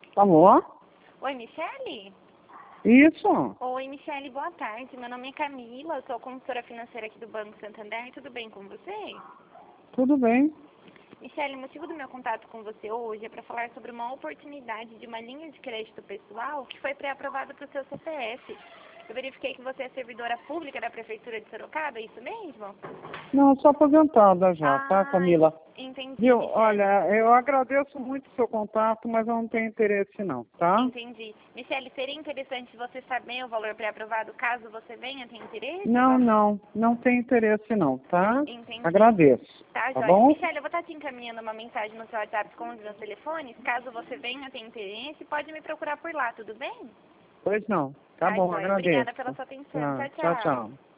Alô? Oi, Michele? Isso. Oi, Michele, boa tarde. Meu nome é Camila, eu sou consultora financeira aqui do Banco Santander. Tudo bem com você? Tudo bem? Michele, o motivo do meu contato com você hoje é para falar sobre uma oportunidade de uma linha de crédito pessoal que foi pré-aprovada para o seu CPF. Eu verifiquei que você é servidora pública da Prefeitura de Sorocaba, é isso mesmo? Não, sou aposentada já, tá, Camila? Entendi, Viu? Michele. Olha, eu agradeço muito o seu contato, mas eu não tenho interesse não, tá? Entendi. Michele, seria interessante você saber o valor pré-aprovado caso você venha ter interesse? Não tenho interesse não, tá? Entendi. Agradeço, Tá, tá joia. bom? Michele, eu vou estar te encaminhando uma mensagem no seu WhatsApp com os meus telefones. Caso você venha ter interesse, pode me procurar por lá, tudo bem? Pois não. Tá Tá, bom, joia. agradeço. Obrigada pela sua atenção. Tá, Tchau, tchau, tchau. tchau.